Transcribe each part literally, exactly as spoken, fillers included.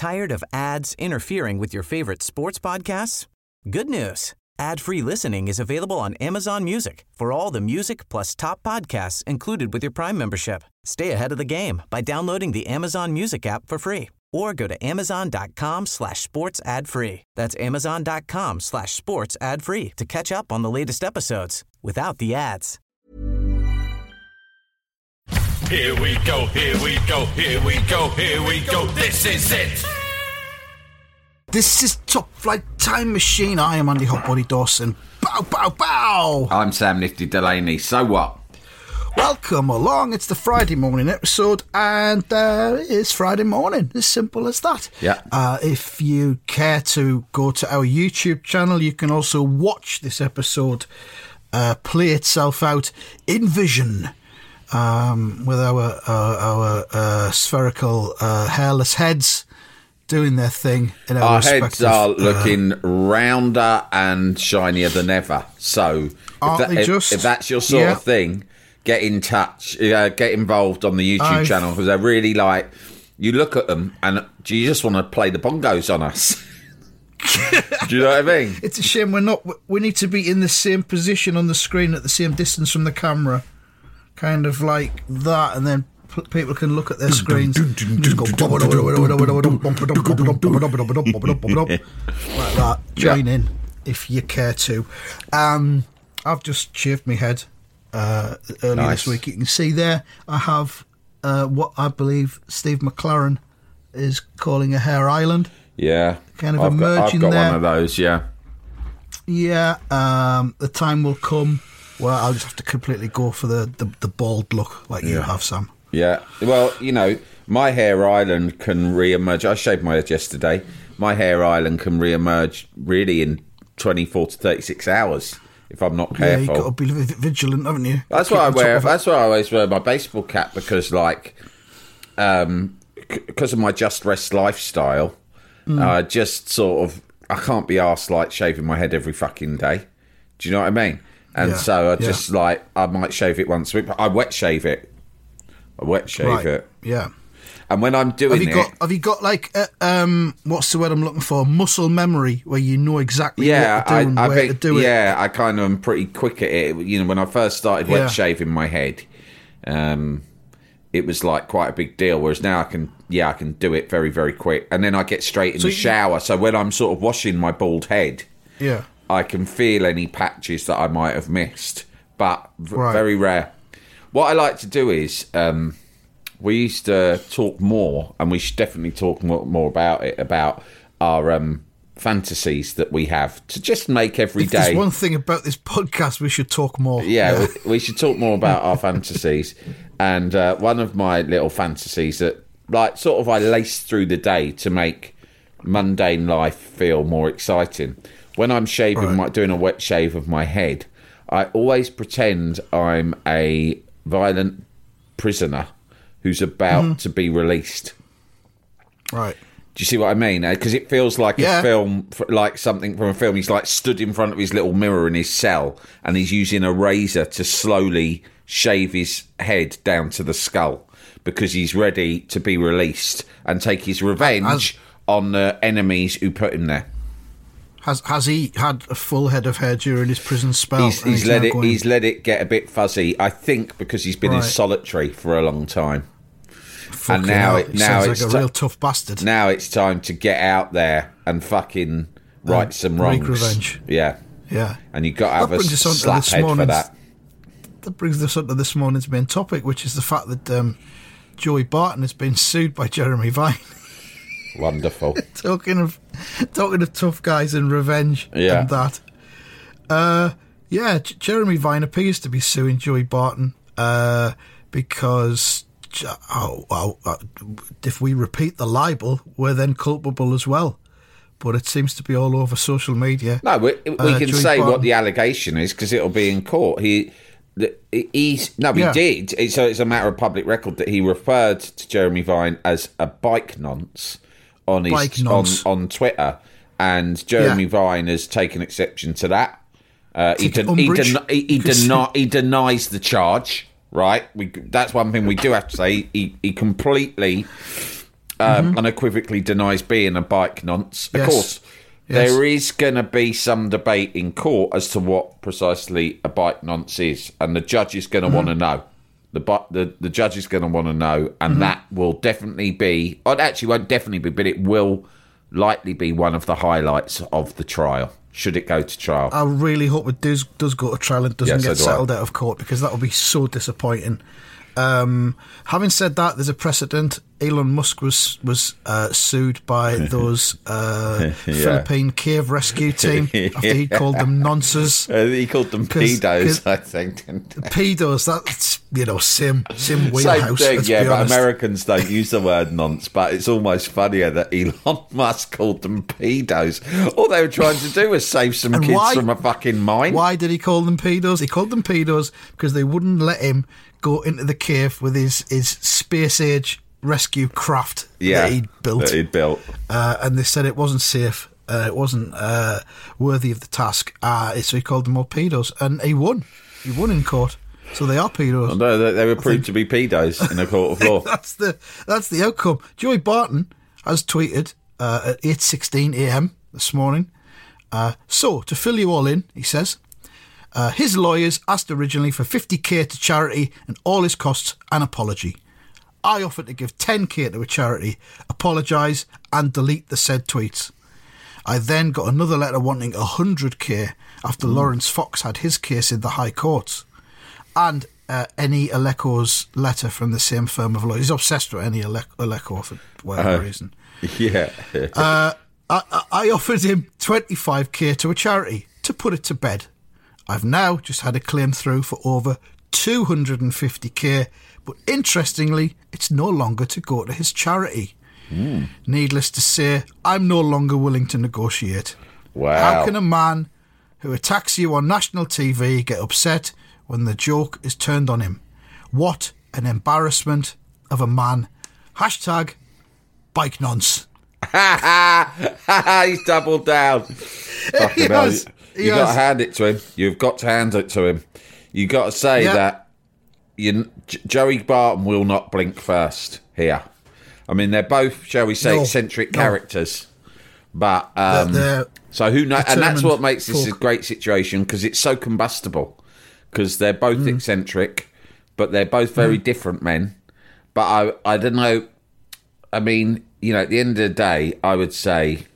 Tired of ads interfering with your favorite sports podcasts? Good news. Ad-free listening is available on Amazon Music for all the music plus top podcasts included with your Prime membership. Stay ahead of the game by downloading the Amazon Music app for free or go to amazon.com slash sports ad free. That's amazon.com slash sports ad free to catch up on the latest episodes without the ads. Here we go, here we go, here we go, here we go, this is it! This is Top Flight Time Machine. I am Andy Hot Body Dawson. Bow, bow, bow! I'm Sam Nifty Delaney. So what? Welcome along. It's the Friday morning episode, and uh, it's Friday morning. As simple as that. Yeah. Uh, if you care to go to our YouTube channel, you can also watch this episode uh, play itself out in vision. Um, with our uh, our uh, spherical uh, hairless heads doing their thing in our, our respective, heads are uh, looking rounder and shinier than ever. So if, Aren't that, they if, just? if that's your sort Yeah. of thing, get in touch, uh, get involved on the YouTube I've- channel, because they're really like, you look at them and do you just want to play the bongos on us? Do you know what I mean? It's a shame we're not. We need to be in the same position on the screen at the same distance from the camera, kind of like that, and then p- people can look at their screens and just go like that. Join in if you care to. Um, I've just shaved my head uh, early Nice. this week. You can see there I have uh, what I believe Steve McLaren is calling a hair island. Yeah. Kind of I've got, I've emerging got there. one of those, yeah. Yeah, um, the time will come where I'll just have to completely go for the, the, the bald look like you Yeah. have, Sam. Yeah, well, you know, my hair island can re-emerge. I shaved my head yesterday. My hair island can re-emerge really in twenty-four to thirty-six hours if I'm not Yeah, careful. you've got to be vi- vigilant, haven't you? That's Keep why I on top wear. of it. That's why I always wear my baseball cap, because, like, um, because of my just rest lifestyle, Mm. uh, just sort of, I can't be arsed like shaving my head every fucking day. Do you know what I mean? And Yeah, so I yeah. just like I might shave it once a week, but I wet shave it. I wet shave Right, it, yeah. and when I'm doing Have you it, got Have you got like uh, um what's the word I'm looking for? Muscle memory, where you know exactly yeah, what to do I, and I where think, to do it. yeah, I kind of am pretty quick at it. You know, when I first started wet Yeah. shaving my head, um, it was like quite a big deal. Whereas now I can, yeah, I can do it very, very quick, and then I get straight in So the you- shower. So when I'm sort of washing my bald head, Yeah. I can feel any patches that I might have missed, but v- Right. very rare. What I like to do is, um, we used to talk more, and we should definitely talk more, more about it, about our um, fantasies that we have to just make every If day. there's one thing about this podcast, we should talk more. Yeah, we, we should talk more about our fantasies. And uh, one of my little fantasies that, like, sort of I lace through the day to make mundane life feel more exciting. When I'm shaving, Right. my, doing a wet shave of my head, I always pretend I'm a violent prisoner who's about Mm-hmm. to be released. Right. Do you see what I mean? Because it feels like Yeah. a film, like something from a film. He's like stood in front of his little mirror in his cell, and he's using a razor to slowly shave his head down to the skull, because he's ready to be released and take his revenge As- on the enemies who put him there. Has Has he had a full head of hair during his prison spell? He's, and he's let now it. going- He's let it get a bit fuzzy. I think because he's been in Right. solitary for a long time. Fucking now hell, it- he now sounds it's like a ti- real tough bastard. Now it's time to get out there and fucking right And some wreak wrongs. revenge. Yeah, Yeah. and you got to have That a brings us on to slap this head for morning's- that. That brings us on to this morning's main topic, which is the fact that um, Joey Barton has been sued by Jeremy Vine. Wonderful. talking of talking of tough guys and revenge Yeah. and that. Uh, yeah, J- Jeremy Vine appears to be suing Joey Barton uh, because J- oh, well, uh, if we repeat the libel, we're then culpable as well. But it seems to be all over social media. No, we, we Uh, can Joey say what Barton. the allegation is because it'll be in court. He, the, he's no, he Yeah. did. It's, so it's a matter of public record that he referred to Jeremy Vine as a bike nonce on his Bike on, nonce. on Twitter, and Jeremy Yeah. Vine has taken exception to that. Uh, he, Taken den- he, umbrage? den- he, he, deni- he denies the charge. Right, we, that's one thing we do have to say. He, he completely. He um, Mm-hmm. unequivocally denies being a bike nonce. Of Yes. course, Yes. there is going to be some debate in court as to what precisely a bike nonce is, and the judge is going to Mm-hmm. want to know. The, bu- the the judge is going to want to know, and Mm-hmm. that will definitely be. It actually won't definitely be, but it will likely be one of the highlights of the trial. Should it go to trial? I really hope it does does go to trial and doesn't Yeah, so get do I. settled out of court, because that would be so disappointing. Um, having said that, there's a precedent. Elon Musk was was uh, sued by those uh, Philippine cave rescue team after he called them nonces. Uh, he called them 'Cause- pedos, 'cause- I think. Pedos, that's, you know, same, same Same wheelhouse. thing, let's yeah, be but honest. Americans don't use the word nonce, but it's almost funnier that Elon Musk called them pedos. All they were trying to do was save some And kids why- from a fucking mine. Why did he call them pedos? He called them pedos because they wouldn't let him go into the cave with his, his space age rescue craft yeah, that he'd built. That he'd built. Uh, and they said it wasn't safe. Uh, it wasn't uh, worthy of the task. Uh, so he called them all pedos, and he won. He won in court. So they are pedos. No, they, they were proved to be pedos in a court of law. that's the that's the outcome. Joey Barton has tweeted uh, at eight sixteen a.m. this morning. Uh, so to fill you all in, he says, uh, his lawyers asked originally for fifty k to charity and all his costs an apology. I offered to give ten k to a charity, apologise and delete the said tweets. I then got another letter wanting one hundred k after mm. Lawrence Fox had his case in the High Courts. And uh, Eni Aleko's letter from the same firm of lawyers. He's obsessed with Eni Aleko for whatever Uh, reason. Yeah. Uh, I, I offered him twenty-five k to a charity to put it to bed. I've now just had a claim through for over two hundred fifty k, but interestingly, it's no longer to go to his charity. Mm. Needless to say, I'm no longer willing to negotiate. Wow. How can a man who attacks you on national T V get upset when the joke is turned on him? What an embarrassment of a man. Hashtag bike nonce. He's doubled down. Fucking hell. has, he You've got to has. hand it to him. You've got to hand it to him. You've got to say Yeah. that you, J- Joey Barton will not blink first here. I mean, they're both, shall we say, No, eccentric no. characters. But, um, They're so who knows? And that's determined what makes this a folk. great situation, because it's so combustible. Because they're both Mm. eccentric, but they're both very different men. But I, I don't know. I mean, you know, at the end of the day, I would say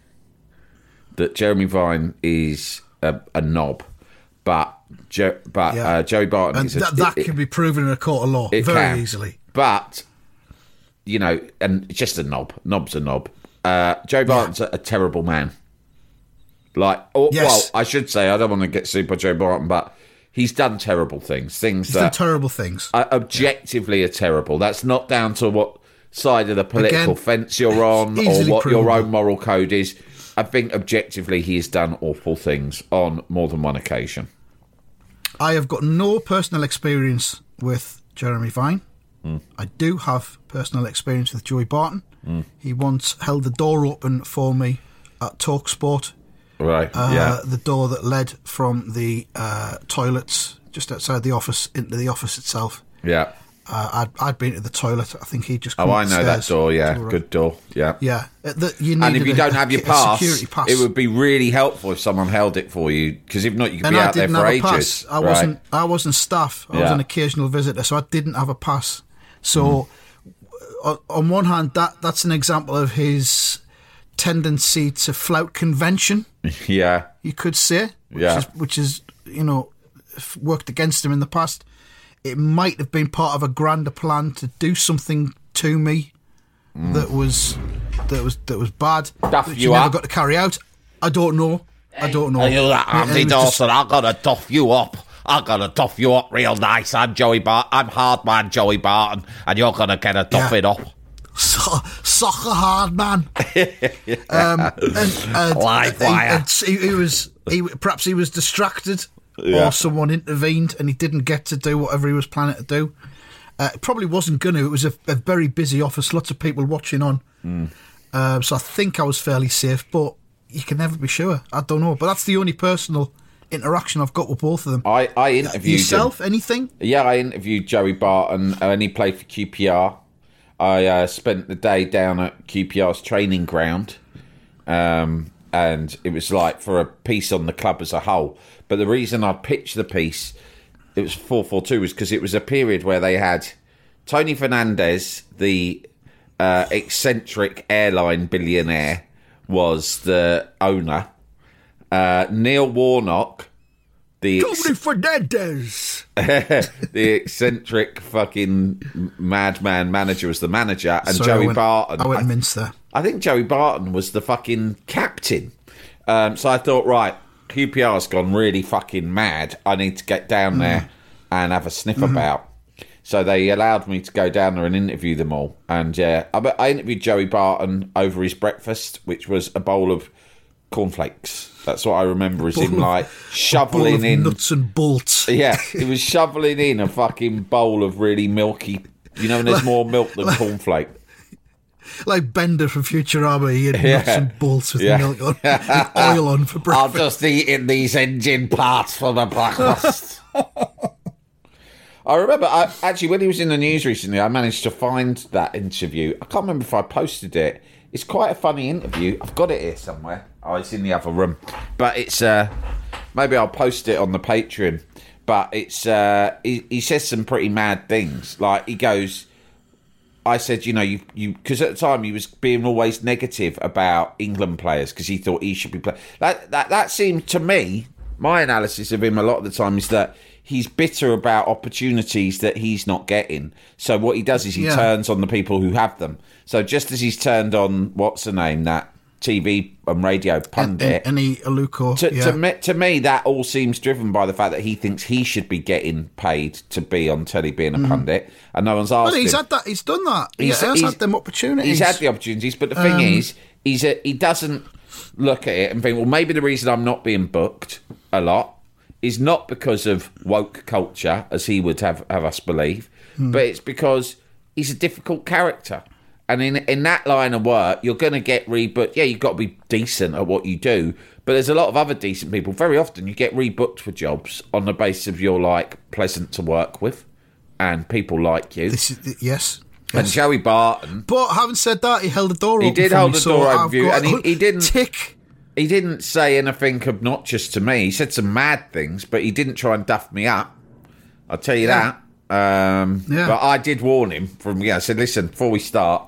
that Jeremy Vine is a, a knob, but jo, but Yeah. uh, Joey Barton And is a, that, that it- can be proven in a court of law it very can. easily. But you know, and it's just a knob. Knob's a knob. Uh, Joey Barton's a, a terrible man. Like, or, Yes. well, I should say, I don't want to get sued by Joey Barton, but he's done terrible things. Things He's done that terrible things. uh, objectively are terrible. That's not down to what side of the political Again, fence you're on or easily what your provable. own moral code is. I think objectively he has done awful things on more than one occasion. I have got no personal experience with Jeremy Vine. Mm. I do have personal experience with Joey Barton. Mm. He once held the door open for me at TalkSport. Right, Uh, yeah. The door that led from the uh, toilets just outside the office into the office itself. Yeah. Uh, I'd, I'd been to the toilet. I think he just Oh, come I know that upstairs door, yeah. to a- Good door, yeah. Yeah. Uh, the, you And if needed you a- don't have your a pass, security pass. it would be really helpful if someone held it for you, because if not, you could and be I out there didn't for have ages. a pass. I Right. wasn't. I wasn't staff. I was Yeah. an occasional visitor, so I didn't have a pass. So, Mm. on, on one hand, that that's an example of his tendency to flout convention. Yeah, You could say, which Yeah. is, which is you know, f- worked against him in the past. It might have been part of a grander plan to do something to me that was that was that was bad. Duff that you never up. got to carry out. I don't know. I don't know. Are you that And Andy it was just- Dawson? I'm gonna duff you up. I'm gonna duff you up real nice. I'm Joey Barton. I'm hard man Joey Barton, and you're gonna get a duffing up. So, soccer hard man. um, and, and, Live he- wire. and he, he was he perhaps he was distracted, Yeah. or someone intervened, and he didn't get to do whatever he was planning to do. Uh, it probably wasn't going to. It was a, a very busy office, lots of people watching on. Mm. Um, so I think I was fairly safe, but you can never be sure. I don't know, but that's the only personal interaction I've got with both of them. I, I interviewed Yourself, him. anything? Yeah, I interviewed Joey Barton, and he played for Q P R. I uh, spent the day down at Q P R's training ground, um, and it was like for a piece on the club as a whole. But the reason I pitched the piece, it was four four two, was because it was a period where they had Tony Fernandez, the uh, eccentric airline billionaire, was the owner. Uh, Neil Warnock, the ex- Tony Fernandez, the eccentric fucking madman manager, was the manager, and Sorry, Joey I went, Barton. I went I, mince there. I think Joey Barton was the fucking captain. Um, so I thought, right, Q P R's gone really fucking mad. I need to get down mm. there and have a sniff mm-hmm. about. So they allowed me to go down there and interview them all. And yeah, I, I interviewed Joey Barton over his breakfast, which was a bowl of cornflakes. That's what I remember, is him like shoveling in nuts and bolts. Yeah, he was shoveling in a fucking bowl of really milky. You know, when there's more milk than like, cornflake. Like Bender from Futurama, he had yeah. nuts and bolts with yeah. milk on, with oil on for breakfast. I'm just eating these engine parts for the breakfast. I remember, I, actually, when he was in the news recently, I managed to find that interview. I can't remember if I posted it. It's quite a funny interview. I've got it here somewhere. Oh, it's in the other room. But it's, uh, maybe I'll post it on the Patreon. But it's, uh, he, he says some pretty mad things. Like, he goes, I said, you know, you, you, because at the time he was being always negative about England players because he thought he should be playing. That, that, that seemed to me, my analysis of him a lot of the time is that he's bitter about opportunities that he's not getting. So what he does is he yeah. turns on the people who have them. So just as he's turned on, what's the name, that T V and radio pundit. Any Aluko. To, yeah. to, me, to me, that all seems driven by the fact that he thinks he should be getting paid to be on telly being a mm. pundit, and no one's asked well, he's him. Had that. He's done that. He's, he has he's, had them opportunities. He's had the opportunities, but the thing um, is, he's a, he doesn't look at it and think, well, maybe the reason I'm not being booked a lot is not because of woke culture, as he would have, have us believe, mm. but it's because he's a difficult character. And in in that line of work, you're going to get rebooked. Yeah, you've got to be decent at what you do, but there's a lot of other decent people. Very often you get rebooked for jobs on the basis of you're, like, pleasant to work with and people like you. This is, yes. And yes. Joey Barton... But having said that, he held the door he open did for hold me, the door so open I've for you, got and he, he didn't... Tick. He didn't say anything obnoxious to me. He said some mad things, but he didn't try and duff me up. I'll tell you yeah. that. Um, yeah. But I did warn him from, yeah, I said, listen, before we start,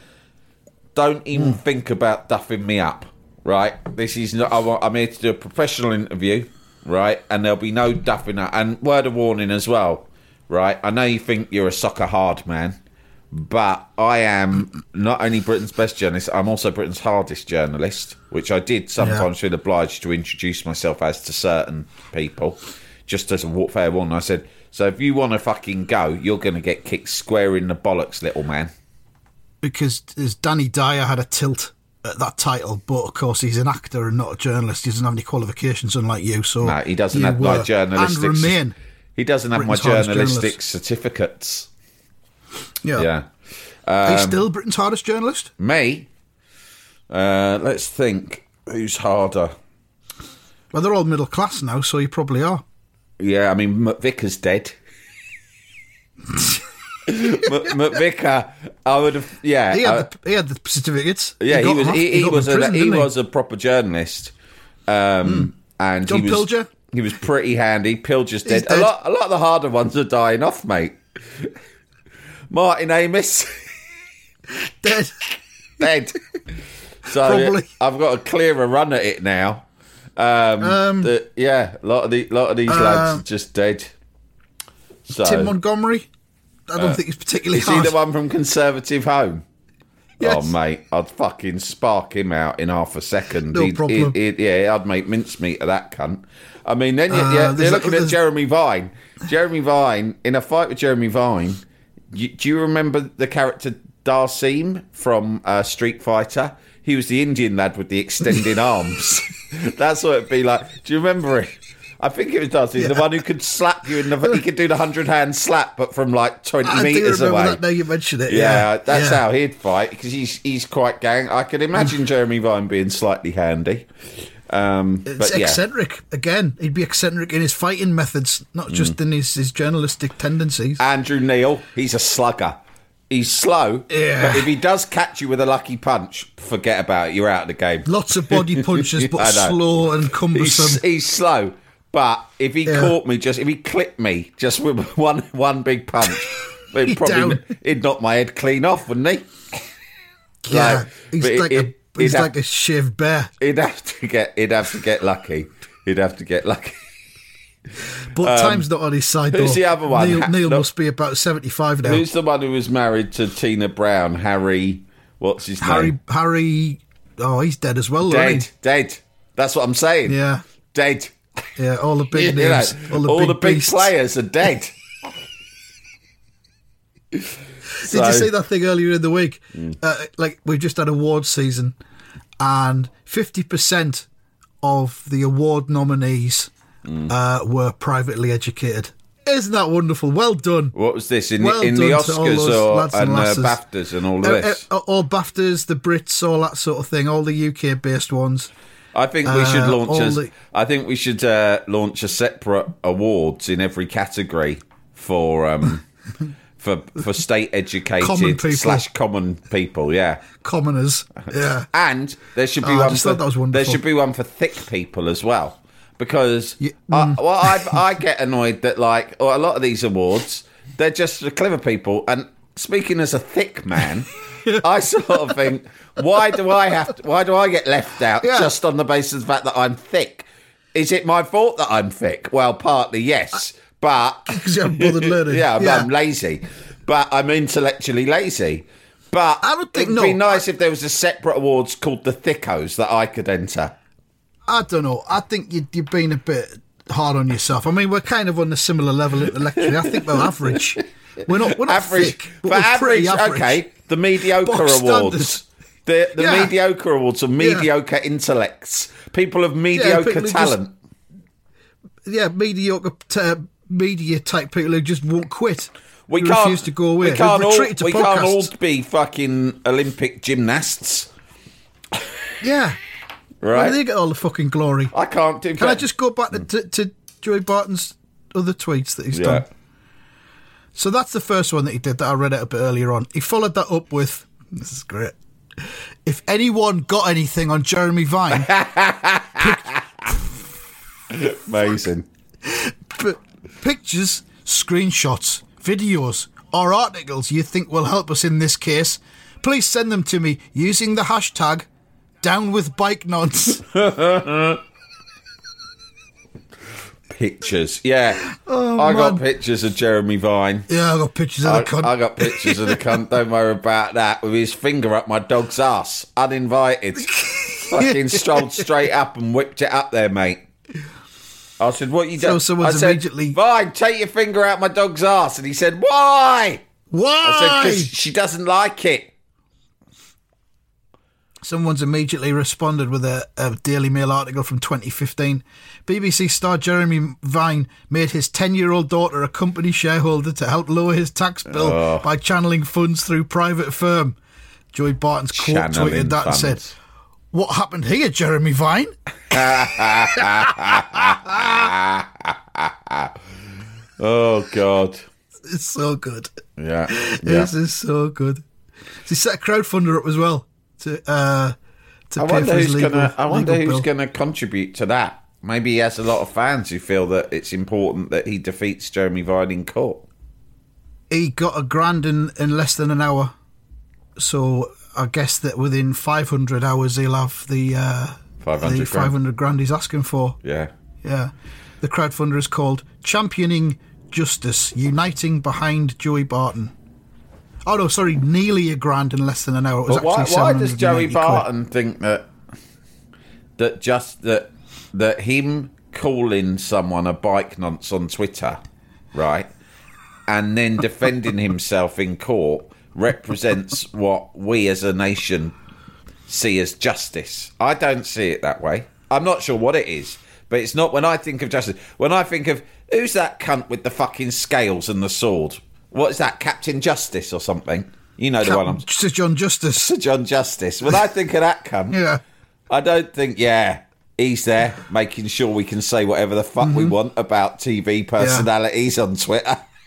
don't even mm. think about duffing me up, right? This is not, I want, I'm here to do a professional interview, right? And there'll be no duffing up. And word of warning as well, right? I know you think you're a soccer hard man, but I am not only Britain's best journalist, I'm also Britain's hardest journalist, which I did sometimes yeah. feel obliged to introduce myself as to certain people, just as a fair warning. I said, so if you want to fucking go, you're going to get kicked square in the bollocks, little man. Because as Danny Dyer had a tilt at that title, but of course he's an actor and not a journalist. He doesn't have any qualifications, unlike you. So no, he doesn't have my journalistic. And remain. He doesn't have Britain's my journalistic certificates. Yeah. Yeah. Um, Are you still Britain's hardest journalist? Me? Uh, let's think. Who's harder? Well, they're all middle class now, so you probably are. Yeah, I mean, McVicker's dead. McVicker, I would have. Yeah, he had, uh, the, he had the certificates. Yeah, he, he was. He, he, he was. Prison, a, he he? was a proper journalist. Um, mm. and John he was, Pilger. He was pretty handy. Pilger's dead. dead. A lot. A lot of the harder ones are dying off, mate. Martin Amis, dead. Dead. So Probably. I've got a clearer run at it now. Um, um, the, yeah, a lot of the lot of these uh, lads are just dead. So, Tim Montgomery. I don't uh, think he's particularly is hard. Is he the one from Conservative Home? Yes. Oh, mate, I'd fucking spark him out in half a second. No he'd, problem. He'd, he'd, yeah, I'd make mincemeat of that cunt. I mean, then you, uh, yeah, you're a, looking at Jeremy Vine. Jeremy Vine, in a fight with Jeremy Vine, you, do you remember the character Darsim from uh, Street Fighter? He was the Indian lad with the extended arms. That's what it'd be like. Do you remember it? I think it was Darcy, yeah. the one who could slap you in the. He could do the hundred hand slap, but from like twenty I meters do remember away. That now you mention it. Yeah, yeah. that's yeah. how he'd fight because he's he's quite gang. I could imagine Jeremy Vine being slightly handy. Um, it's but yeah. eccentric again. He'd be eccentric in his fighting methods, not just mm. in his, his journalistic tendencies. Andrew Neil, he's a slugger. He's slow, Yeah. but if he does catch you with a lucky punch, forget about it. You're out of the game. Lots of body punches, but I know. slow and cumbersome. He's, he's slow, but if he Yeah. caught me, just if he clipped me just with one one big punch, he'd probably Down. he'd knock my head clean off, wouldn't he? Yeah, Like, he's but like it- a it- he's he'd have- like a shaved bear. He'd have to get he'd have to get lucky. He'd have to get lucky. But time's not on his side, though. Um, who's the other one? Neil, Ha- Neil look- must be about seventy-five now. Who's the one who was married to Tina Brown? Harry, what's his Harry? name? Harry? Oh, he's dead as well, Dead, isn't dead. That's what I'm saying. he? Yeah, Dead. yeah. All the big You know, names, all the all big, the big beasts. players are dead. Did you see that thing earlier in the week? Uh, like, we've just had awards season, and fifty percent of the award nominees uh, were privately educated. Isn't that wonderful? Well done. What was this in, Well the, in the done to all Oscars those or lads and and uh, lasses. BAFTAs and all Uh, this? uh, all BAFTAs, the Brits, all that sort of thing, all the U K-based ones. I think we should uh, launch. all A, the- I think we should uh, launch a separate awards in every category for um, for for state Common educated people. slash common people. Yeah, Commoners. Yeah. and there should be Oh, I one. just For, thought that was wonderful. there should be one for thick people as well, because Yeah, I, well, I I get annoyed that like oh, a lot of these awards they're just for clever people. And speaking as a thick man, I sort of think, why do I have to, why do I get left out Yeah. just on the basis of the fact that I'm thick? Is it my fault that I'm thick? Well, partly yes, but Because you haven't bothered learning. yeah, I'm, Yeah. I'm lazy, but I'm intellectually lazy. But I don't think- it'd be no, nice if there was a separate awards called the Thickos that I could enter. I don't know. I think you, you've been a bit hard on yourself. I mean, we're kind of on a similar level intellectually. I think we're average. We're not, we're not Average, thick, but for we're pretty average, average. okay. The mediocre Box awards. standard. The the Yeah. mediocre awards are mediocre intellects. People of mediocre people who just- talent. Yeah, mediocre t- media type people who just won't quit. We who can't refuse to go away. We can't Who've all. retreated to We can't all podcasts. be fucking Olympic gymnasts, Yeah. Where right? do they get all the fucking glory? I can't do. Can I just go back to, to, to Joey Barton's other tweets that he's Yeah. done? So that's the first one that he did that I read out a bit earlier on. He followed that up with, this is great. If anyone got anything on Jeremy Vine, Amazing. p- pictures, screenshots, videos, or articles you think will help us in this case, please send them to me using the hashtag down with bike nonce. Pictures, yeah. Oh, I got man. pictures of Jeremy Vine. Yeah, I got pictures of the I, cunt. I got pictures of the cunt. Don't worry about that. With his finger up my dog's ass, uninvited. Fucking strolled straight up and whipped it up there, mate. I said, "What you So doing?" someone's I said, immediately- "Vine, take your finger out my dog's ass," and he said, "Why?" Why? I said, "Because she doesn't like it." Someone's immediately responded with a, a Daily Mail article from twenty fifteen. B B C star Jeremy Vine made his ten-year-old daughter a company shareholder to help lower his tax bill Oh. by channeling funds through private firm. Joey Barton's quote Channeling tweeted that funds. and said, "What happened here, Jeremy Vine?" Oh God. It's so good. Yeah. Yeah. This is so good. He set a crowdfunder up as well to uh, to I pay wonder for his who's legal, gonna. I wonder legal who's bill. gonna contribute to that. Maybe he has a lot of fans who feel that it's important that he defeats Jeremy Vine in court. He got a grand in, in less than an hour. So I guess that within five hundred hours he'll have the, uh, five hundred the grand. five hundred grand he's asking for. Yeah. Yeah. The crowdfunder is called Championing Justice, Uniting Behind Joey Barton. Oh, no, sorry, nearly a grand in less than an hour. It was But why, actually why does Joey seven hundred ninety quid. Barton think that that just that that him calling someone a bike nonce on Twitter, right, and then defending himself in court represents what we as a nation see as justice? I don't see it that way. I'm not sure what it is, but it's not. When I think of justice, when I think of who's that cunt with the fucking scales and the sword? What is that, Captain Justice or something? You know the Cap- one I'm... Sir John Justice. Sir John Justice. When I think of that cunt, Yeah. I don't think, yeah, he's there making sure we can say whatever the fuck we want about T V personalities on Twitter.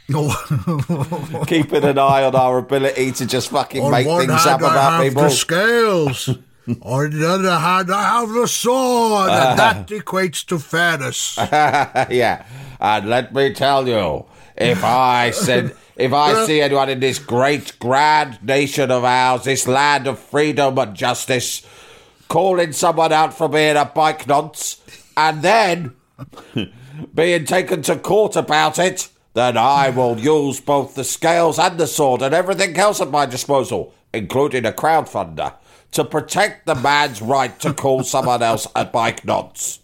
Oh. Keeping an eye on our ability to just fucking On make one things hand, up I about have people. the scales. On the other hand, I have the sword, and that equates to fairness. Yeah, and let me tell you, if I said, if I see anyone in this great grand nation of ours, this land of freedom and justice, calling someone out for being a bike nonce, and then being taken to court about it, then I will use both the scales and the sword and everything else at my disposal, including a crowdfunder, to protect the man's right to call someone else a bike nonce.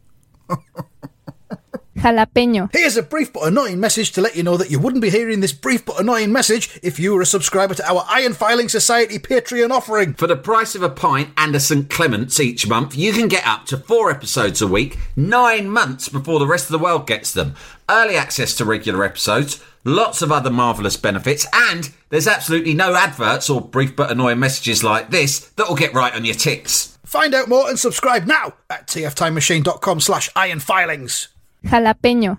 Jalapeño. Here's a brief but annoying message to let you know that you wouldn't be hearing this brief but annoying message if you were a subscriber to our Iron Filing Society Patreon offering. For the price of a pint and a Saint Clement's each month, you can get up to four episodes a week, nine months before the rest of the world gets them. Early access to regular episodes, lots of other marvellous benefits, and there's absolutely no adverts or brief but annoying messages like this that'll get right on your tits. Find out more and subscribe now at tftimemachine.com slash ironfilings. Jalapeño.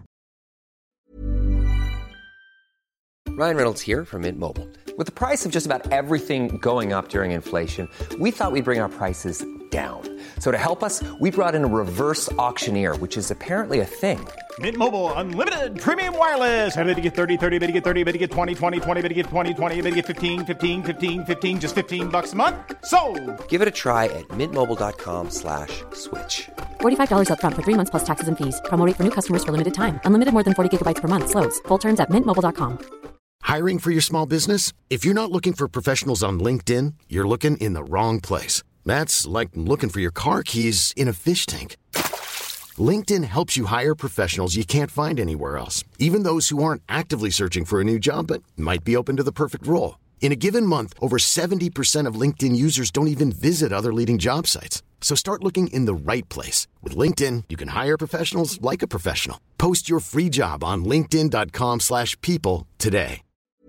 Ryan Reynolds here from Mint Mobile. With the price of just about everything going up during inflation, we thought we'd bring our prices down. So to help us, we brought in a reverse auctioneer, which is apparently a thing. Mint Mobile Unlimited Premium Wireless. How to get thirty, thirty, how to get thirty, how to get twenty, twenty, twenty, how to get twenty, twenty, how to get fifteen, fifteen, fifteen, fifteen, just fifteen bucks a month? Sold! Give it a try at mintmobile.com slash switch. forty-five dollars up front for three months plus taxes and fees. Promo rate for new customers for limited time. Unlimited more than forty gigabytes per month. Slows full terms at mint mobile dot com. Hiring for your small business? If you're not looking for professionals on LinkedIn, you're looking in the wrong place. That's like looking for your car keys in a fish tank. LinkedIn helps you hire professionals you can't find anywhere else, even those who aren't actively searching for a new job but might be open to the perfect role. In a given month, over seventy percent of LinkedIn users don't even visit other leading job sites. So start looking in the right place. With LinkedIn, you can hire professionals like a professional. Post your free job on linkedin.com slash people today.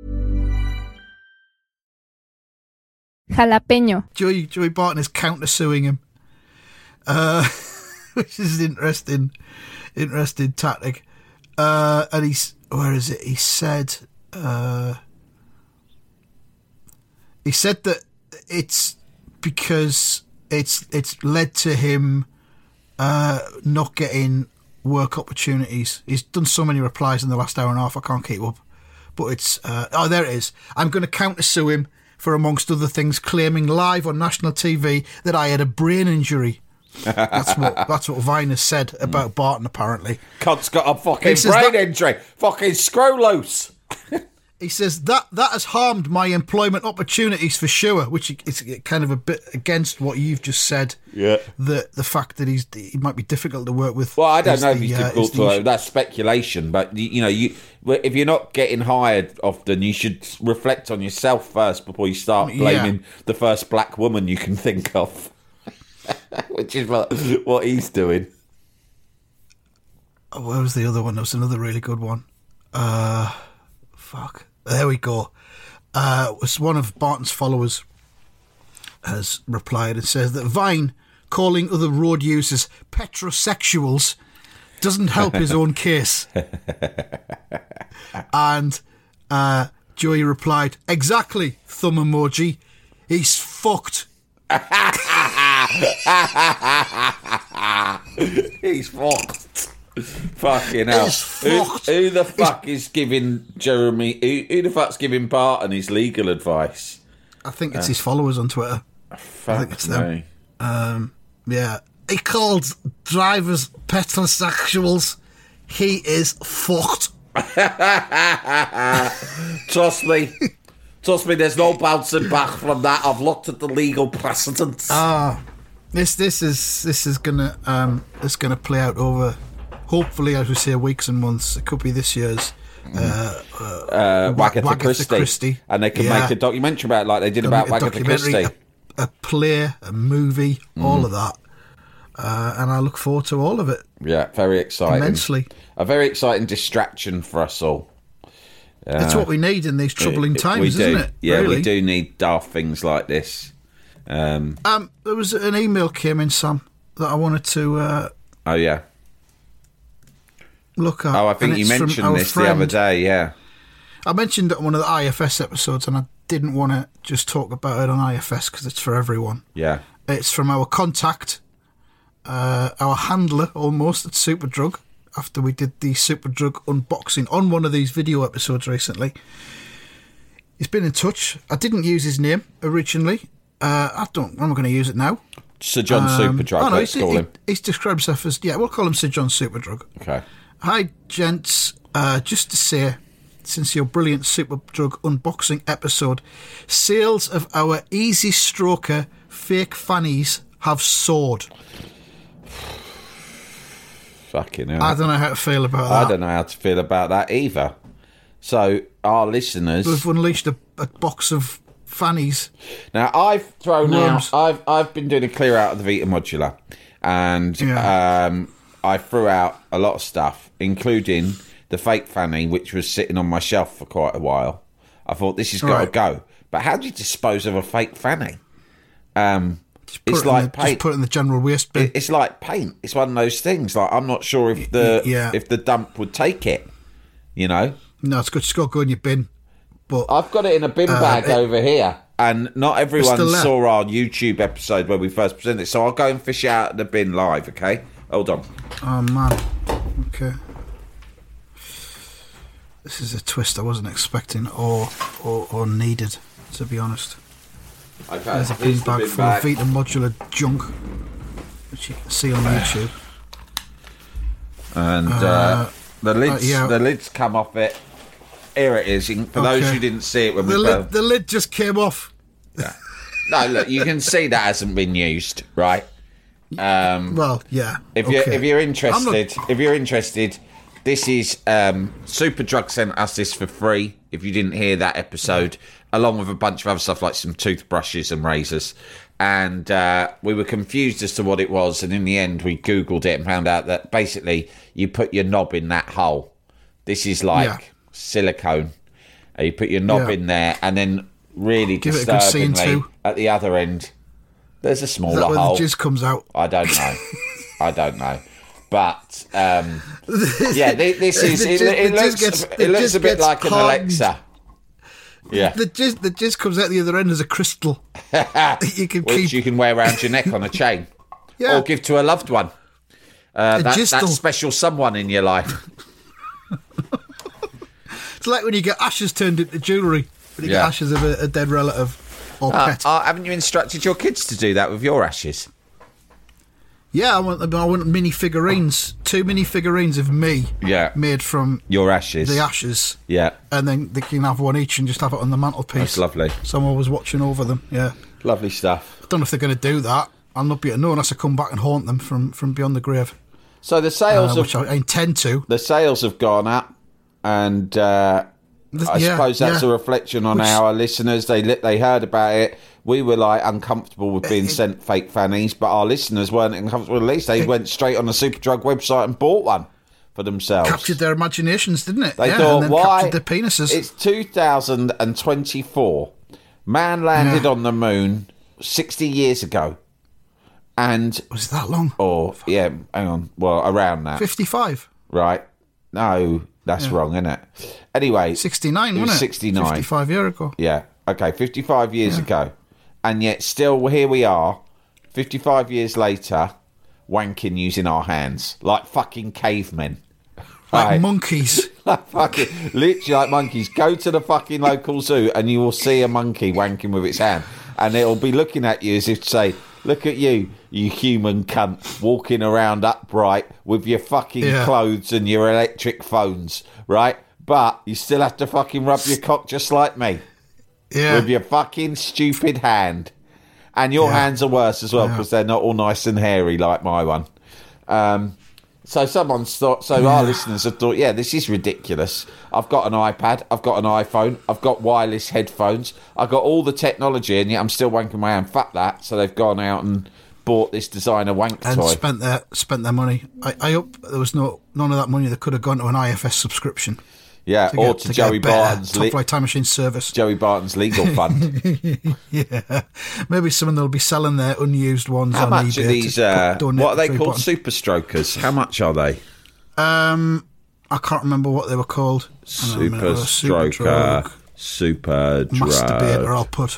Jalapeño. Joey, Joey Barton is countersuing him, uh, which is an interesting, interesting tactic. Uh, and he's, where is it? He said, uh, he said that it's because it's it's led to him uh, not getting work opportunities. He's done so many replies in the last hour and a half, I can't keep up. But it's, uh, oh, there it is. I'm going to countersue him for, amongst other things, claiming live on national T V that I had a brain injury. That's what that's what Vine has said about Barton, apparently. Cunt's got a fucking brain that, injury. Fucking screw loose. He says that that has harmed my employment opportunities for sure, which is kind of a bit against what you've just said. Yeah. The the fact that he's he might be difficult to work with. Well, I don't know if the, he's uh, difficult the to. issue. That's speculation, but you, you know, you if you're not getting hired often, you should reflect on yourself first before you start blaming Yeah. the first black woman you can think of, which is what what he's doing. Oh, where was the other one? There was another really good one. Uh, fuck. There we go. Uh, was one of Barton's followers has replied and says that Vine calling other road users petrosexuals doesn't help his own case. And uh, Joey replied, exactly, thumb emoji. He's fucked. He's fucked. Fucking hell. Who, fucked. who the fuck is giving Jeremy, who, who the fuck's giving Barton his legal advice? I think it's his followers on Twitter. Fuck I think it's them. me. Um, yeah. He called drivers petrosexuals. He is fucked. Trust me. Trust me, there's no bouncing back from that. I've looked at the legal precedents. Ah, this this is this is gonna um it's gonna play out over, hopefully, as we say, weeks and months. It could be this year's uh, uh, uh, Wagatha Wagatha Christie. Christie. And they can Yeah. make a documentary about it like they did They'll about make a Wagatha documentary, Christie. A, a play, a movie, all of that. Uh, and I look forward to all of it Yeah, very exciting. immensely. A very exciting distraction for us all. It's what we need in these troubling times, we do. isn't it? Yeah, really? we do need daft things like this. Um, Um, there was an email came in, Sam, that I wanted to uh, oh, yeah. look at. Oh, I think and you it's from mentioned our this friend, the other day, yeah. I mentioned it on one of the I F S episodes, and I didn't want to just talk about it on I F S because it's for everyone. Yeah. It's from our contact, uh, our handler almost at Superdrug, after we did the Superdrug unboxing on one of these video episodes recently. He's been in touch. I didn't use his name originally. Uh, I don't. I'm not going to use it now. Sir John Um, Superdrug, oh, no, let's he's, call he, him. He's described himself as, yeah, we'll call him Sir John Superdrug. Okay. Hi, gents. Uh, just to say, since your brilliant Superdrug unboxing episode, sales of our Easy Stroker fake fannies have soared. Fucking hell. I don't know how to feel about that. I don't know how to feel about that either. So, our listeners... We've unleashed a, a box of fannies. Now, I've thrown Worms. out... I've I've been doing a clear out of the Vita Modular. And Yeah. um, I threw out a lot of stuff, including the fake fanny, which was sitting on my shelf for quite a while. I thought, this has got Right. to go. But how do you dispose of a fake fanny? Um, Just put it's it in like the, just paint. put it in the general waste bin. It- It's like paint. It's one of those things. Like, I'm not sure if the yeah. if the dump would take it. You know, No, it's good. It's got to go in your bin. But I've got it in a bin Uh, bag it- over here, and not everyone still there. saw our YouTube episode where we first presented it. So I'll go and fish it out of the bin live. Okay, hold on. oh man, okay. This is a twist I wasn't expecting or or, or needed, to be honest. Okay, There's a bin here's the bag bin full bag. of Vita Modular junk, which you can see on YouTube. and uh, Uh, the lids, uh, yeah. the lids come off it. Here it is. You can- For those Okay. who didn't see it when The we lid, first- the lid just came off. no, look, you can see that hasn't been used, right? Um, Well, yeah. If okay. you're if you're I'm interested, not- if you're interested, this is um, Superdrug sent us this for free. If you didn't hear that episode, along with a bunch of other stuff like some toothbrushes and razors, and uh, we were confused as to what it was, and in the end, we googled it and found out that basically you put your knob in that hole. This is like Yeah. silicone. Uh, you put your knob Yeah. in there, and then really Give it a good scene disturbingly too. at the other end, there's a Is smaller that where hole. the jizz comes out? I don't know. I don't know. But um, yeah, thi- this is The it, jizz- it the jizz looks gets- it the looks jizz a bit gets like an hardened. Alexa. Yeah, The jizz, the jizz comes out the other end as a crystal. you can which keep. you can wear around your neck on a chain, Yeah. or give to a loved one. Uh, A that, jizzle. that special someone in your life. It's like when you get ashes turned into jewellery. When you Yeah. get ashes of a, a dead relative or Uh, pet. uh, haven't you instructed your kids to do that with your ashes? Yeah, I want, I want mini figurines. Two mini figurines of me. Yeah. Made from Your ashes. the ashes. Yeah, And then they can have one each and just have it on the mantelpiece. that's lovely. Someone was watching over them, yeah. Lovely stuff. I don't know if they're going to do that. I'll not be able to know unless I come back and haunt them from, from beyond the grave. So the Uh, sales of which I intend to. the sales have gone up, and uh, Th- I yeah, suppose that's yeah. a reflection on Which- our listeners. They li- they heard about it. We were like uncomfortable with being sent fake fannies, but our listeners weren't uncomfortable. At least they went straight on the Superdrug website and bought one for themselves. Captured their imaginations, didn't it? They yeah, thought, and then why? captured their penises. It's two thousand twenty-four. Man landed Yeah. on the moon sixty years ago, and Was it that long? or yeah, hang on, well around that, fifty-five. right? No, that's wrong, isn't it? Anyway, sixty-nine, it was wasn't it? sixty-nine. fifty-five year ago. Yeah. Okay. Fifty-five years ago, and yet still here we are, fifty-five years later, wanking using our hands like fucking cavemen. Like Right. monkeys. Like fucking, literally like monkeys. Go to the fucking local zoo and you will see a monkey wanking with its hand, and it'll be looking at you as if to say, "Look at you, you human cunt, walking around upright with your fucking Yeah. clothes and your electric phones, right? But you still have to fucking rub your cock just like me Yeah. with your fucking stupid hand." And your Yeah. hands are worse as well because they're not all nice and hairy like my one. Um, so someone's thought, so our listeners have thought, yeah, this is ridiculous. I've got an iPad, I've got an iPhone, I've got wireless headphones, I've got all the technology, and yet I'm still wanking my hand. Fuck that. So they've gone out and bought this designer wank and toy. spent their spent their money. I, I hope there was no none of that money that could have gone to an I F S subscription. yeah, To or get, to, to Joey get a better Barton's Top le- Flight Time Machine service. Joey Barton's legal fund. Yeah, maybe someone that'll be selling their unused ones How on much eBay. are these? to Uh, donate what are they to called? Button. Super Strokers. How much are they? Um, I can't remember what they were called. Super Stroker, Super Drug. Masturbator, I'll put.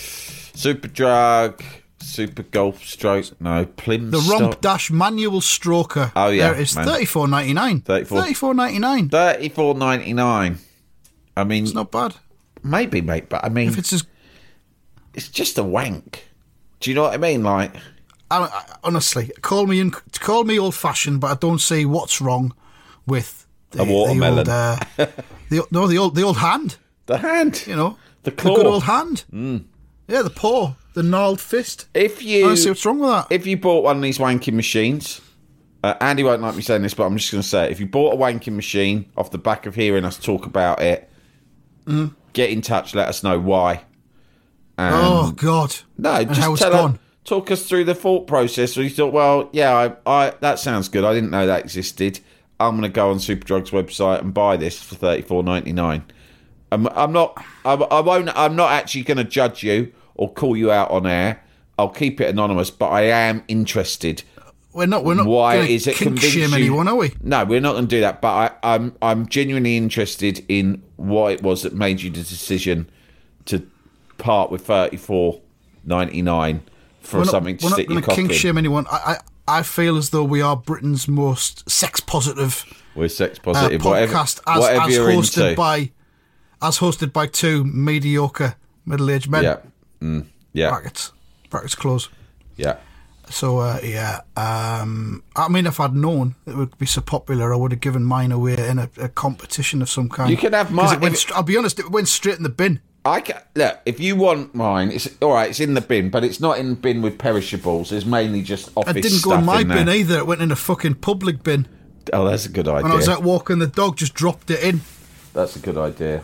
Super Drug, Super Golf Stroke, no, Plim The Stop. Romp Dash Manual Stroker. Oh, yeah, There it is, man. thirty-four ninety-nine. thirty-four ninety-nine. thirty-four ninety-nine. I mean, It's not bad. maybe, mate, but I mean, If it's as... it's just a wank. Do you know what I mean? Like, I, I, honestly, call me in, call me old-fashioned, but I don't see what's wrong with the, A watermelon. The old, uh, the, no, the old, the old hand. the hand. You know, The claw. good old hand. Mm. Yeah, the paw, the gnarled fist. If you, I don't see what's wrong with that. If you bought one of these wanking machines, uh, Andy won't like me saying this, but I'm just going to say it. If you bought a wanking machine off the back of hearing us talk about it, Mm. get in touch. Let us know why. And oh God! No, And just how it's tell gone. us, talk us through the thought process. Where you thought, well, yeah, I, I that sounds good. I didn't know that existed. I'm going to go on Superdrug's website and buy this for thirty-four ninety-nine. I'm, I'm not. I, I won't. I'm not actually going to judge you or call you out on air. I'll keep it anonymous, but I am interested. We're not. We're not. Why gonna is it kink convince shame you? anyone, are we? No, we're not going to do that. But I, I'm I'm genuinely interested in what it was that made you the decision to part with thirty-four ninety-nine for We're not, something to we're stick not your going to cock kink in. shame anyone. I, I I feel as though we are Britain's most sex positive We're sex uh, positive. podcast, whatever as, whatever as you're hosted into. by as hosted by two mediocre middle-aged men. Yeah, mm, yeah, Brackets, brackets close. yeah. So uh, yeah, um, I mean, if I'd known it would be so popular, I would have given mine away in a, a competition of some kind. You can have 'Cause mine. it went if- str- I'll be honest, it went straight in the bin. I can, look, if you want mine, it's all right. It's in the bin, but it's not in the bin with perishables. It's mainly just office It didn't stuff go in my in bin there. either. It went in a fucking public bin. Oh, that's a good idea. When I was out walking the dog, just dropped it in That's a good idea.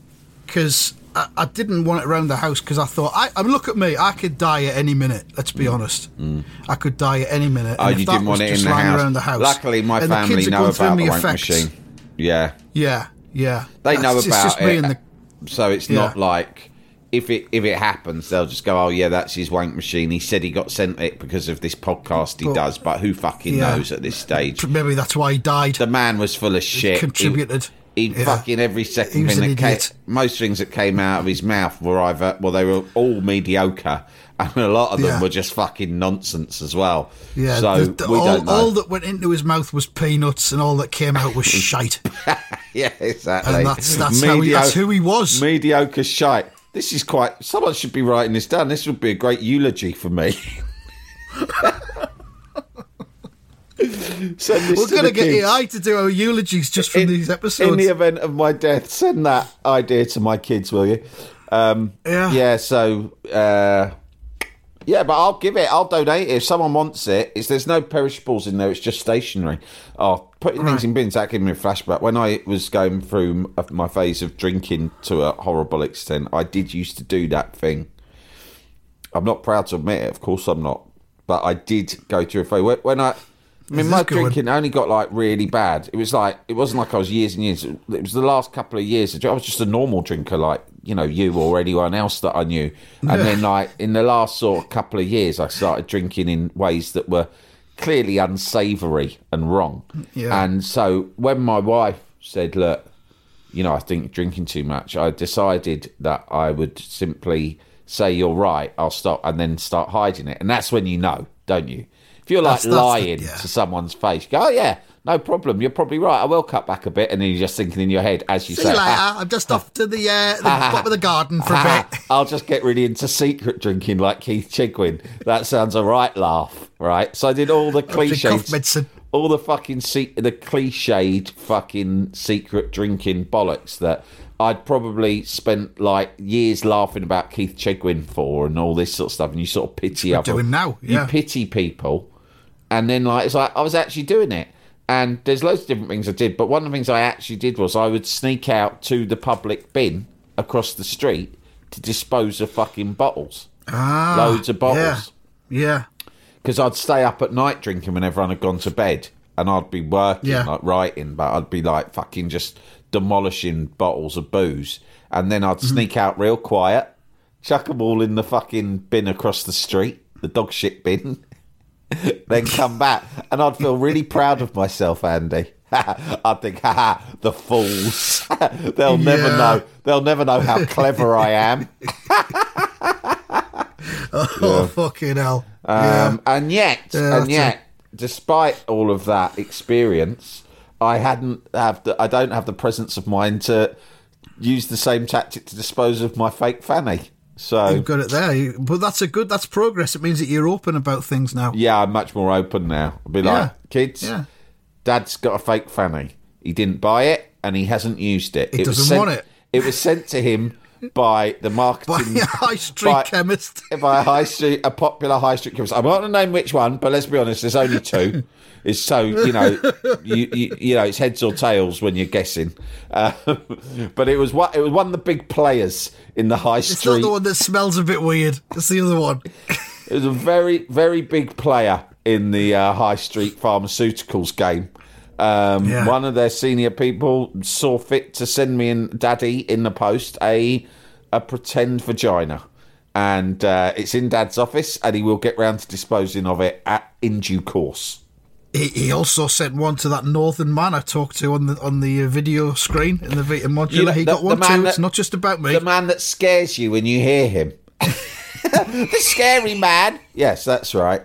because I, I didn't want it around the house because I thought, I, I mean, look at me, I could die at any minute. Let's be honest, I could die at any minute. Oh, and if you that didn't want was it just in the lying house. around the house. Luckily, my and the family kids are know going through about me the wank effects. machine. Yeah, Yeah, yeah. they That's- know it's about just me it. and the So it's not Yeah. like if it if it happens, they'll just go, "Oh yeah, that's his wank machine. He said he got sent it because of this podcast he But- does." But who fucking Yeah. knows at this stage? Maybe that's why he died. The man was full of shit. contributed. He, he Yeah. fucking every He second was thing an that came. idiot. Most things that came out of his mouth were either well, they were all mediocre, and a lot of them Yeah. were just fucking nonsense as well. Yeah, so the- the- we all, don't know. all that went into his mouth was peanuts, and all that came out was shite. Yeah, exactly. And that's- that's how he- that's who he was. Mediocre shite. This is quite. Someone should be writing this down. This would be a great eulogy for me. Send this We're to going the to get kids. A I to do our eulogies just from In- these episodes. In the event of my death, send that idea to my kids, will you? Um, Yeah. Yeah. So. Uh, yeah, but I'll give it. I'll donate it if someone wants it. It's there's no perishables in there. It's just stationery. Oh, putting things in bins, that gave me a flashback. When I was going through my phase of drinking to a horrible extent, I did used to do that thing. I'm not proud to admit it. Of course, I'm not. But I did go through a phase when- when I. I mean, Is my this going? drinking only got like really bad. It was like it wasn't like I was years and years. It was the last couple of years. I was just a normal drinker, like you know, you or anyone else that I knew. And then, like in the last sort of couple of years, I started drinking in ways that were clearly unsavoury and wrong. Yeah. And so when my wife said, "Look, you know, I think you're drinking too much," I decided that I would simply say, "You're right. I'll stop," and then start hiding it. And that's when you know, don't you? If you're like That's- that's the- lying yeah. to someone's face, you go, "Oh yeah, no problem. You're probably right. I will cut back a bit," and then you're just thinking in your head as you See say, you later. "Ah, I'm just off to the, uh, the bottom of the garden for a ah, bit. I'll just get really into secret drinking like Keith Chegwin." That sounds a right laugh, right? So I did all the Drink cough cliches, medicine. all the fucking se- the cliched fucking secret drinking bollocks that I'd probably spent like years laughing about Keith Chegwin for and all this sort of stuff, and you sort of pity We're other doing now, yeah. you pity people, and then like it's like I was actually doing it. And there's loads of different things I did, but one of the things I actually did was I would sneak out to the public bin across the street to dispose of fucking bottles. Ah, Loads of bottles. Yeah, yeah. Because I'd stay up at night drinking when everyone had gone to bed, and I'd be working, Yeah. like writing, but I'd be like fucking just demolishing bottles of booze. And then I'd Mm-hmm. sneak out real quiet, chuck them all in the fucking bin across the street, the dog shit bin, then come back. And I'd feel really proud of myself, Andy. I think, haha, the fools. They'll never Yeah. know. They'll never know how clever I am. Oh, fucking hell. Um, and yet, Yeah, and yet, despite all of that experience, I hadn't have the, I don't have the presence of mind to use the same tactic to dispose of my fake fanny. So You've got it there. You- But that's a good, that's progress. It means that you're open about things now. yeah, I'm much more open now. I'll be Yeah. like, kids, Yeah. Dad's got a fake fanny. He didn't buy it, and he hasn't used it. He it was doesn't sent, want it. It was sent to him by the By marketing a high street by- chemist. by a high street, a popular high street chemist. I'm not going to name which one, but let's be honest, there's only two. It's so you know, you, you you know, it's heads or tails when you're guessing. Uh, but it was what it was one of the big players in the high It's not street. the one that smells a bit weird. It's the other one. It was a very very big player in the uh, high street pharmaceuticals game. Um, Yeah. One of their senior people saw fit to send me and Daddy in the post a a pretend vagina, and uh, it's in Dad's office, and he will get round to disposing of it at, in due course. He, he also sent one to that northern man I talked to on the on the uh, video screen in the Vita modular. You know, he the- got one the man too. that- It's not just about me. The man that scares you when you hear him. The scary man. Yes, that's right.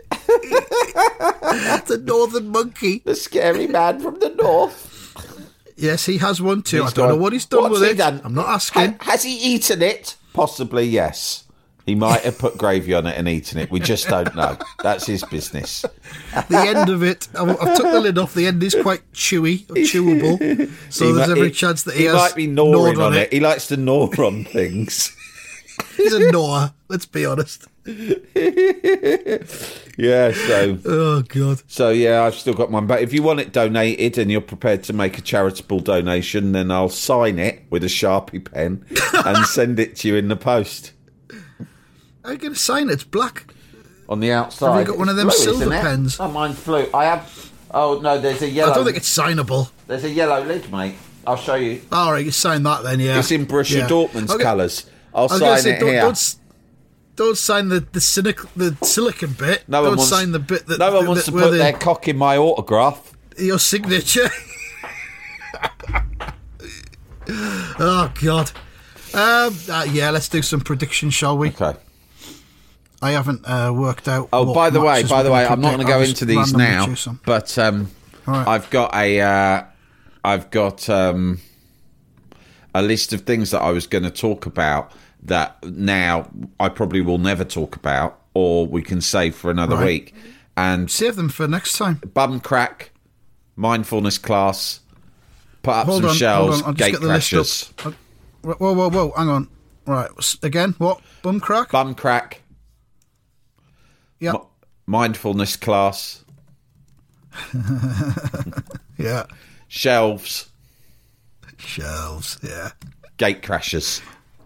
The northern monkey. The scary man from the north. Yes, he has one too. He's I don't got- know what he's done What's with he it. done? I'm not asking. Ha- has he eaten it? Possibly, yes. He might have put gravy on it and eaten it. We just don't know. That's his business. The end of it, I've, I've took the lid off. The end is quite chewy, or chewable. So He there's mi- every he- chance that he, he has might be gnawing gnawed on it. He likes to gnaw on things. He's a gnawer. Let's be honest. Yeah, so Oh god. so yeah, I've still got mine. But if you want it donated and you're prepared to make a charitable donation, then I'll sign it with a Sharpie pen and send it to you in the post. How are you going to sign it? It's black. On the outside. Have you got one of them It's blue, silver isn't it? pens? Oh, mine's blue. I have. Oh no, there's a yellow. I don't think it's signable. There's a yellow lid, mate. I'll show you. All right, you sign that then. Yeah. It's in Borussia Yeah. Dortmund's Okay. colours. I'll I was going sign to say, it don't, here. don't, s- don't sign the the, cynic, the silicon bit. no don't one wants, sign the bit that. no one that- wants that- to where put the- their cock in my autograph. your signature. Oh god. Um, uh, yeah, let's do some predictions, shall we? Okay. I haven't uh, worked out. Oh, what by the way, matches by we're the gonna way, I'm not going predict. to go I'll just into these randomly now, choose some. but um, All right. I've got a, uh, I've got um, a list of things that I was going to talk about that now I probably will never talk about, or we can save for another Right. week. And Save them for next time. bum crack, mindfulness class, put up Hold some on, shells, hold on. I'll just gate get the list crashers, up. Uh, Whoa, whoa, whoa! Hang on. Right, s- again. What? Bum crack? bum crack, yeah, mi- mindfulness class, yeah. shelves, Shelves. Yeah. gate crashers.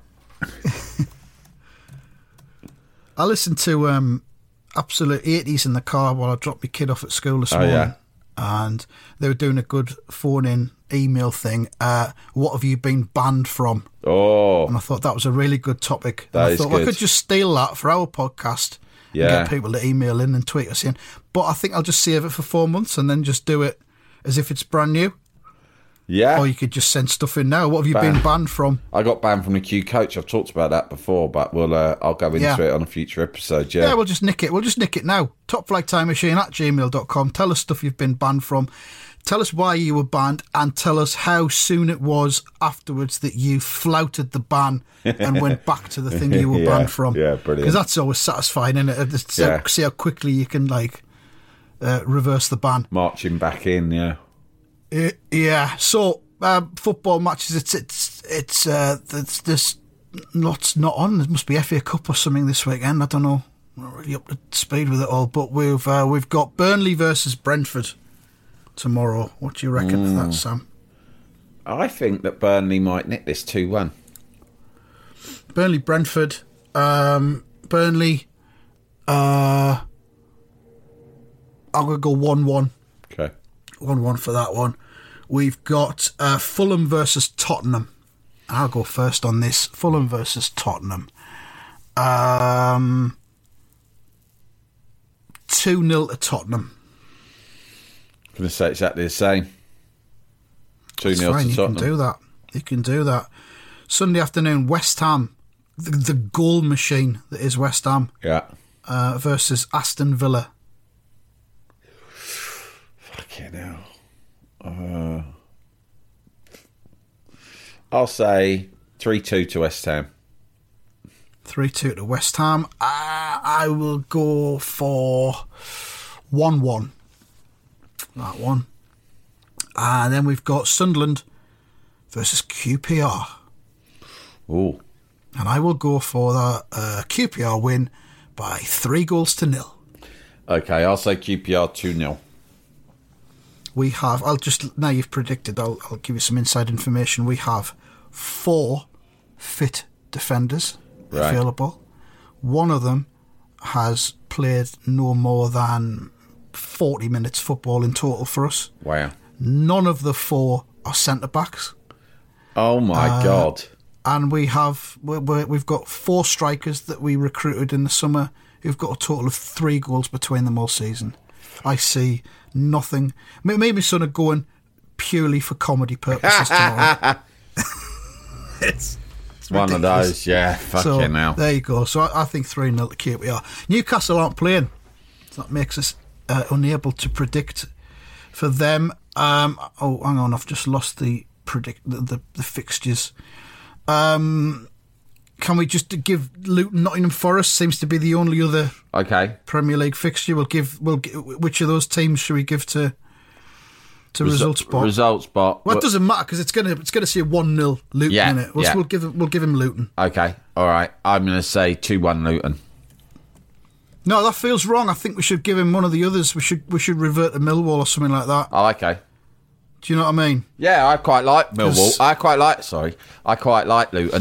I listened to um, Absolute eighties in the car while I dropped my kid off at school this Oh, morning. yeah. And they were doing a good phone-in email thing. Uh, what have you been banned from? Oh, And I thought that was a really good topic. That and I is thought well, I good. could just steal that for our podcast Yeah. and get people to email in and tweet us in. But I think I'll just save it for four months and then just do it as if it's brand new. yeah. Or you could just send stuff in now. What have you Ban. been banned from? I got banned from the Q coach. I've talked about that before, but we'll uh, I'll go into Yeah. it on a future episode. Yeah. Yeah. we'll just nick it. We'll just nick it now. topflighttimemachine at gmail dot com. Tell us stuff you've been banned from. Tell us why you were banned and tell us how soon it was afterwards that you flouted the ban and went back to the thing you were Yeah, banned from. yeah, brilliant. Because that's always satisfying, isn't it? Just see, Yeah. how, see how quickly you can, like, uh, reverse the ban. Marching back in. Yeah. Uh, yeah. So, um, football matches, it's, it's, it's, uh, there's, there's lots not on. There must be F A Cup or something this weekend. I don't know. I'm not really up to speed with it all, but we've, uh, we've got Burnley versus Brentford tomorrow. What do you reckon for that, Sam? I think that Burnley might nick this two one. Burnley, Brentford. Um, Burnley, uh, I'm going to go one one. Okay. one one for that one. We've got uh, Fulham versus Tottenham. I'll go first on this. Fulham versus Tottenham. Um, two nil to Tottenham. I'm going to say exactly the same. two It's nil fine, to you Tottenham. can do that. You can do that. Sunday afternoon, West Ham, the, the goal machine that is West Ham, Yeah. uh, versus Aston Villa. Fucking hell. Uh, I'll say three two to West Ham. three two to West Ham. Uh, I will go for one one. That one. And then we've got Sunderland versus Q P R. Ooh. And I will go for the uh, Q P R win by three goals to nil. Okay, I'll say Q P R two nil. We have, I'll just, now you've predicted, I'll, I'll give you some inside information. We have four fit defenders Right. available. One of them has played no more than forty minutes football in total for us. Wow. None of the four are centre-backs. Oh my Uh, God. And we have, we're, we're, we've got four strikers that we recruited in the summer who've got a total of three goals between them all season. I see nothing. Maybe my son are going purely for comedy purposes tomorrow. it's, it's One of ridiculous. those, yeah. Fucking So hell. there you go. So I, I think three nil to Q P R. Newcastle aren't playing. So that makes us uh, unable to predict for them. Um, oh, hang on. I've just lost the predict the, the, the fixtures. Um, can we just give Luton Nottingham Forest? Seems to be the only other Okay. Premier League fixture. We'll give. We'll gi- which of those teams should we give to to Resu- results spot? Results spot. Well, it doesn't matter because it's gonna it's gonna say one nil Luton Yeah, in it. We'll, yeah. we'll give him, we'll give him Luton. Okay. All right. I'm going to say two one Luton. No, that feels wrong. I think we should give him one of the others. We should we should revert to Millwall or something like that. Oh, okay. Do you know what I mean? Yeah, I quite like Millwall. 'Cause- I quite like, sorry. I quite like Luton.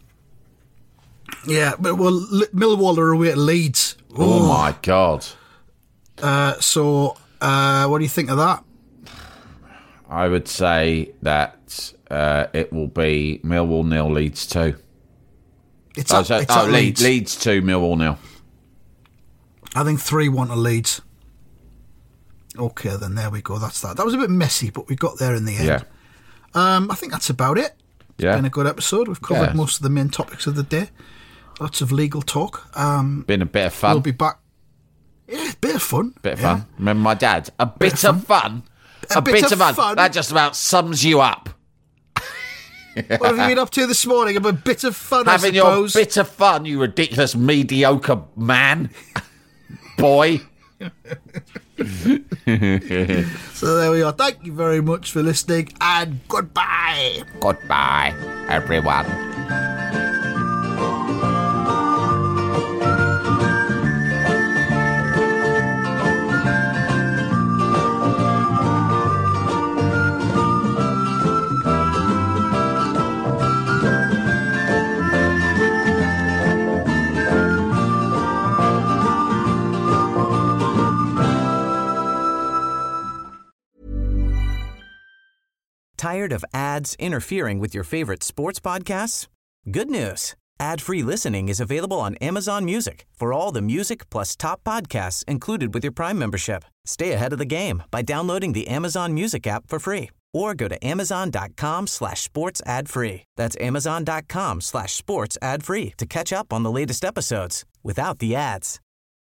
Yeah, but well, L- Millwall are away at Leeds. Oh, my God. Uh, so, uh, what do you think of that? I would say that uh, it will be Millwall nil, Leeds two. It's Oh, at, so- it's oh at Le- Leeds. Leeds two, Millwall nil. I think three one to Leeds. Okay, then there we go. That's that. That was a bit messy, but we got there in the end. Yeah. Um, I think that's about it. It's Yeah. been a good episode. We've covered Yeah. most of the main topics of the day. Lots of legal talk. Um, Been a bit of fun. we'll be back. Yeah, bit of fun. Bit of yeah. fun. Remember my dad? A bit, of fun. A bit of fun. That just about sums you up. What have you been up to this morning? A bit of fun, Having I your suppose. bit of fun, you ridiculous, mediocre man. Boy. So there we are. Thank you very much for listening, and goodbye. Goodbye, everyone. Tired of ads interfering with your favorite sports podcasts? Good news. Ad-free listening is available on Amazon Music for all the music plus top podcasts included with your Prime membership. Stay ahead of the game by downloading the Amazon Music app for free or go to amazon.com slash sports ad free. That's amazon.com slash sports ad free to catch up on the latest episodes without the ads.